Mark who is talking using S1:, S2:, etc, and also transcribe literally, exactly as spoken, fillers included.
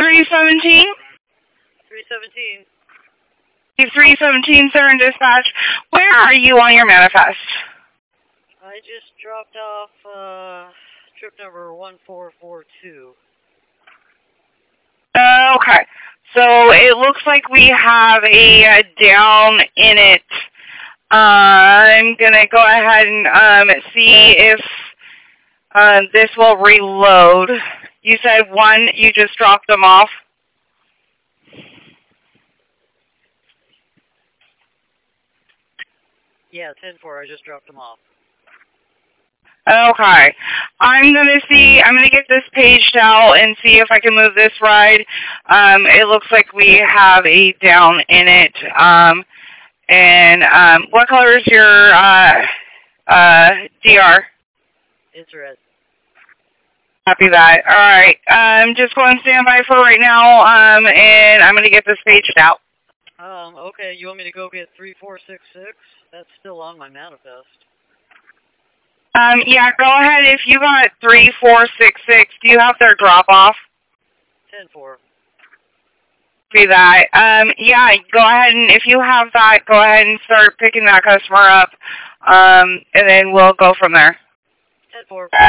S1: three seventeen?
S2: three seventeen.
S1: three seventeen, sir, in dispatch. Where are you on your manifest?
S2: I just dropped off uh, trip number one four four two.
S1: Uh, okay. So it looks like we have a uh, down in it. Uh, I'm going to go ahead and um, see if uh, this will reload. You said one, you just dropped them off?
S2: Yeah, ten four, I just dropped them off.
S1: Okay. I'm going to see, I'm going to get this paged out and see if I can move this ride. Um, it looks like we have a down in it. Um, and um, what color is your uh, uh, D R?
S2: It's red.
S1: Copy that. All right. I'm just going to stand by for right now, um, and I'm going to get this paged out.
S2: Um, okay, you want me to go get three four six six? That's still on my manifest.
S1: Um, yeah, go ahead. If you got three four six six, do you have their drop-off?
S2: ten four.
S1: Be that. Um, yeah, go ahead, and if you have that, go ahead and start picking that customer up, um, and then we'll go from there.
S2: ten four.